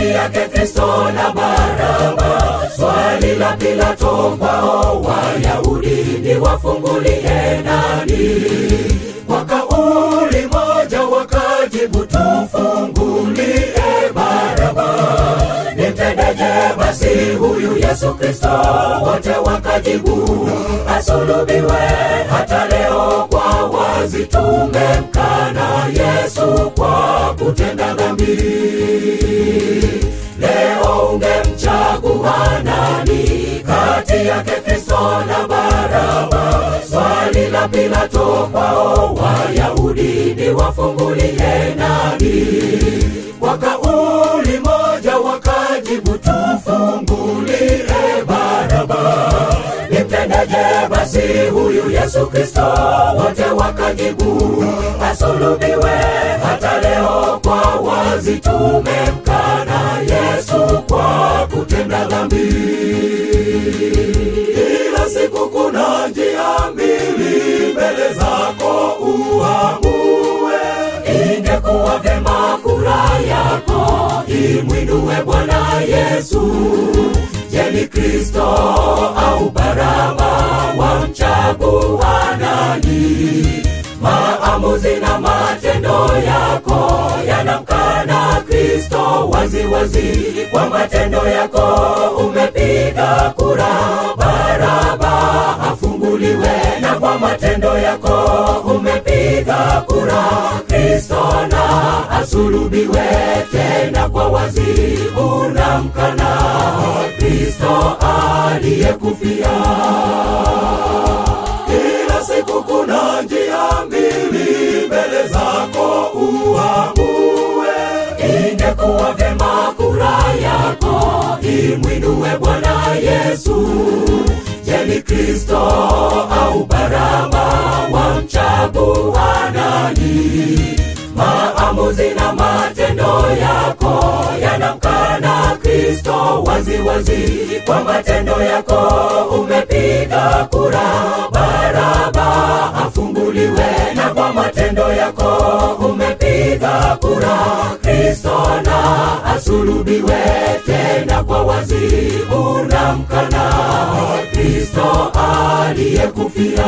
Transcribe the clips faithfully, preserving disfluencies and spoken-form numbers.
yake Kristo na Baraba. Swali la Pilato kwao Wayahudi ni wafungulie nani? Kwa kauli moja wakajibu tufungulie Baraba. Nimtendeje basi huyu Yesu Kristo? Wote wakajibu asulubiwe. Hata leo kwa wazi tumemkana Yesu kwa kutenda dhambi. Leo ungemchagua nani kati yake Kristo na Baraba? Swali la Pilato kwao Wayahudi ni wafungulie nani? Kwa kauli moja wakajibu tufungulie Baraba. Nimtendeje basi huyu Yesu Kristo? Wote wakajibu asulubiwe. Hata leo kwa wazi tumemkana Yesu kwa kutenda dhambi. Kila siku kuna njia mbili mbele zako uamue. Ingekuwa vyema kura yako imwinue Bwana Yesu. Je, ni Kristo au Baraba? Wamchagua nani? Maamuzi na matendo yako yanamkana Kristo wazi wazi. Kwa matendo yako umepiga kura Baraba afunguliwe, na kwa matendo yako umepiga kura Kristo na asulubiwe. Tena kwa wazi unamkana Kristo aliyekufia. Kila siku kuna njia mbili mbele zako uamue. Ingekuwa vyema kura yako imwinue Bwana Yesu. Je, ni Kristo au Baraba? Wamchagua nani? Maamuzi na matendo yako yanamkana Kristo wazi wazi. Kwa matendo yako umepiga kura Baraba afunguliwe, na kwa matendo yako umepiga kura Kristo na asulubiwe. Tena kwa wazi unamkana Kristo aliyekufia.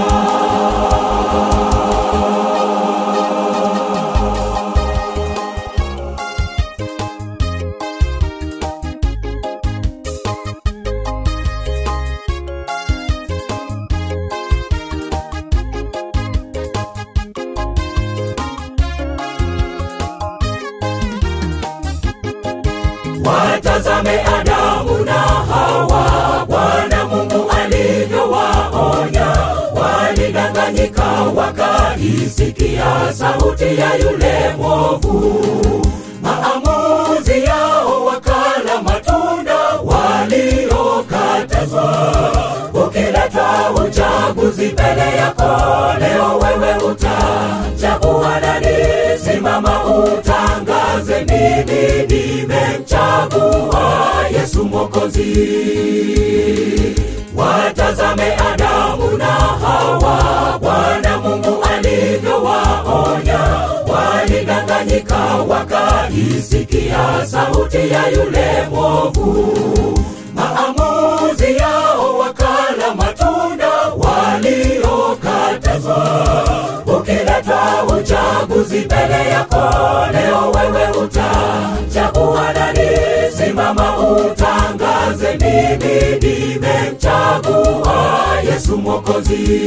Watazame Adamu na Hawa, Bwana Mungu alivyowaonya. Walidanganyika wakaisikia sauti ya yule mwovu. Maamuzi yao wakala matunda waliokatazwa. Ukileta uchaguzi mbele yako leo, wewe utachagua nani? Simama utangaze, mimi nimemchagua Yesu Mwokozi. Watazame Adamu na Hawa, Bwana Mungu alivyowaonya. Walidanganyika wakaisikia sauti ya yule mwovu. Maamuzi yao wakala matunda waliokatazwa. Ukileta uchaguzi mbele yako leo, wewe utachagua nani? Simama utangaze, mimi nimemchagua Yesu Mwokozi.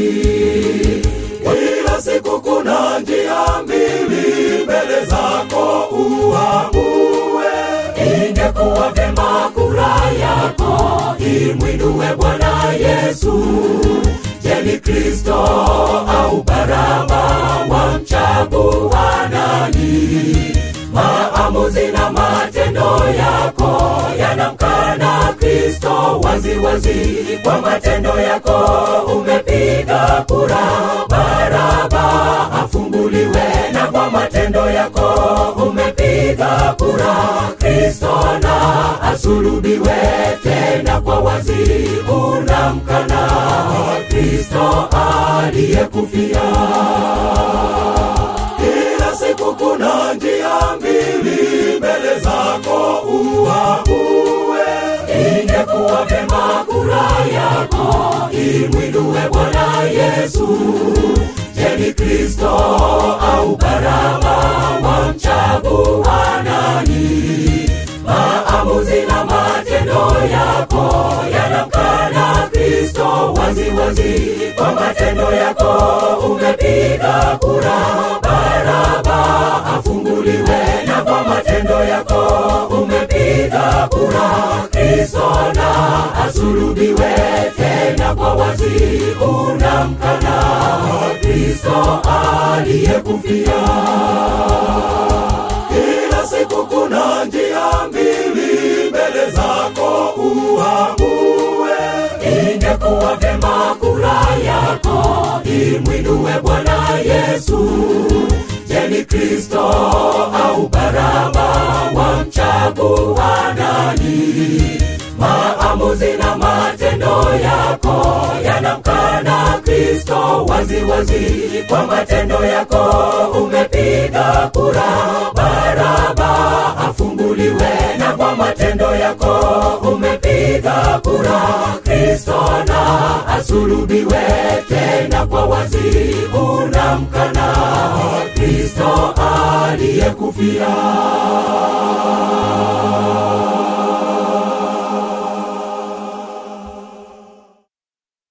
Kila siku kuna njia mbili mbele zako uamue. Ingekuwa vyema kura yako imwinue Bwana Yesu. Je, ni Kristo au Baraba? Wamchagua nani? Maamuzi na matendo yako yanamkana Kristo wazi wazi. Kwa matendo yako umepiga kura Baraba afunguliwe, na kwa matendo yako umepiga kura Kristo na asulubiwe. Tena kwa wazi unamkana Kristo aliyekufia. Kila siku kuna njia mbili mbele zako vyema kura yako imwinue Bwana Yesu. Je, ni Kristo au Baraba? Wamchagua nani? Maamuzi na matendo yako yanamkana Kristo wazi wazi. Kwa matendo yako umepiga kura Baraba afunguliwe, na kwa matendo yako umepiga kura Kristo na asulubiwe. Tena kwa wazi unamkana Kristo aliyekufia. Kila siku kuna njia mbili mbele zako uamue. Ingekuwa vyema kura yako imwinue Bwana Yesu. Je, ni Kristo au Baraba? Wamchagua nani? Maamuzi na matendo yako yanamkana Kristo wazi wazi. Kwa matendo yako umepiga kura Baraba afunguliwe, na kwa matendo yako umepiga kura Kristo na asulubiwe. Tena kwa wazi unamkana Kristo aliyekufia.